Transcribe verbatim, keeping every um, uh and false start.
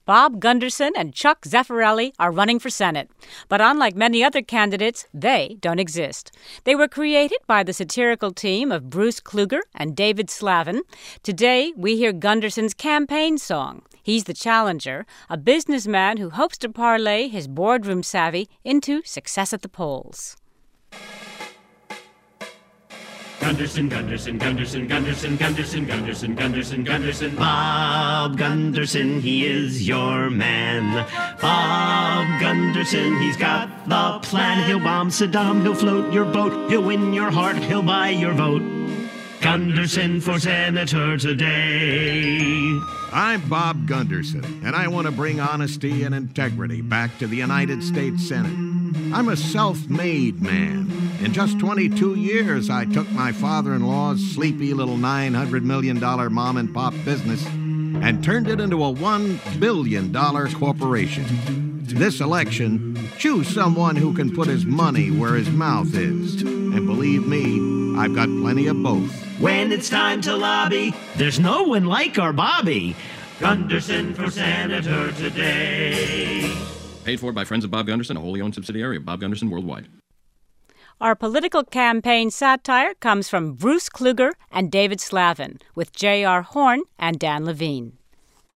Bob Gunderson and Chuck Zeffirelli are running for Senate. But unlike many other candidates, they don't exist. They were created by the satirical team of Bruce Kluger and David Slavin. Today, we hear Gunderson's campaign song. He's the challenger, a businessman who hopes to parlay his boardroom savvy into success at the polls. Gunderson, Gunderson, Gunderson, Gunderson, Gunderson, Gunderson, Gunderson, Gunderson. Bob Gunderson, he is your man. Bob Gunderson, he's got the plan. He'll bomb Saddam, he'll float your boat, he'll win your heart, he'll buy your vote. Gunderson for senator today. I'm Bob Gunderson, and I want to bring honesty and integrity back to the United States Senate. I'm a self-made man. In just twenty-two years, I took my father-in-law's sleepy little nine hundred million dollars mom-and-pop business and turned it into a one billion dollars corporation. This election, choose someone who can put his money where his mouth is. And believe me, I've got plenty of both. When it's time to lobby, there's no one like our Bobby. Gunderson for senator today. Paid for by Friends of Bob Gunderson, a wholly owned subsidiary of Bob Gunderson Worldwide. Our political campaign satire comes from Bruce Kluger and David Slavin, with J R. Horn and Dan Levine.